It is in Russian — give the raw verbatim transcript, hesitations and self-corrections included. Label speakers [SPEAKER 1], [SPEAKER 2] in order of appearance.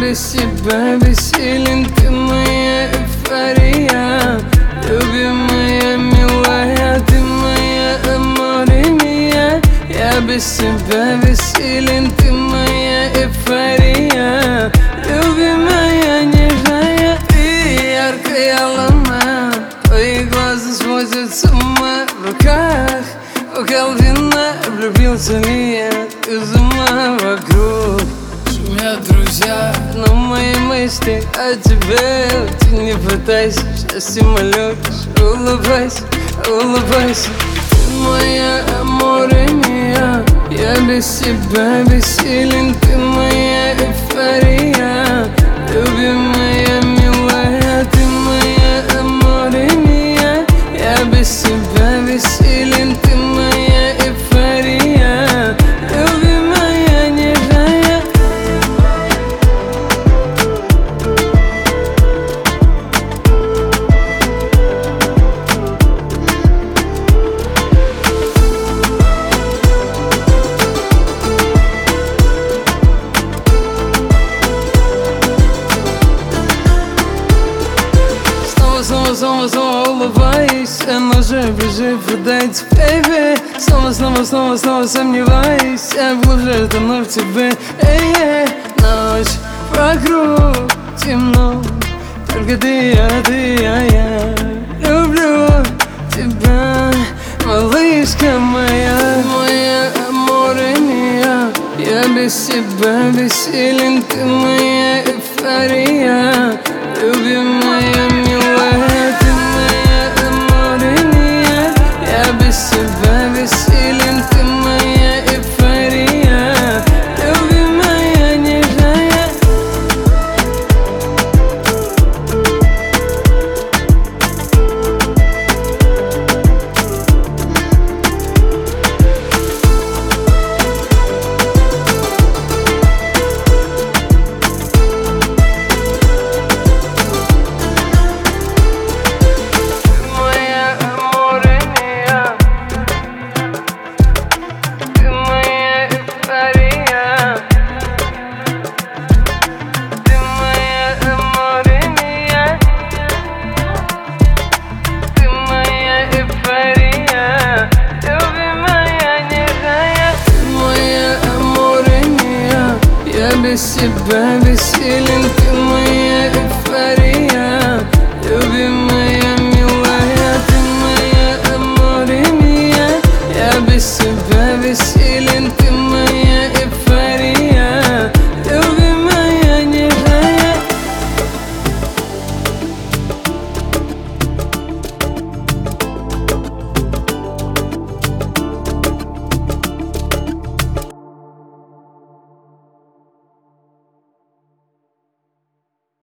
[SPEAKER 1] без тебя бессилен, ты моя эйфория. Любимая, милая, ты моя аморе мия. Я без тебя бессилен, ты моя эйфория. Любимая, нежная, ты яркая луна. Твои глаза сводят с ума. В руках бокал вина, влюбился ли я из ума. Вокруг шумят друзья, но мои мысли о тебе. Ты не пытайся, счастье молю, улыбайся, улыбайся. Ты моя аморе мия. Я без тебя бессилен, ты моя эйфория. Любимая, милая, ты моя аморе мия. Я без тебя бессилен, ты моя эйфория. Любимая, нежная. Снова, снова, снова улыбаюсь, но же ближе подать, baby. Снова, снова, снова, снова сомневаюсь, я глубже тону в тебе. Эй, эй, ночь вокруг темно, только ты, я, ты, я, я. Люблю тебя, малышка моя. Моя аморе мия. Я без тебя бессилен, ты моя эйфория.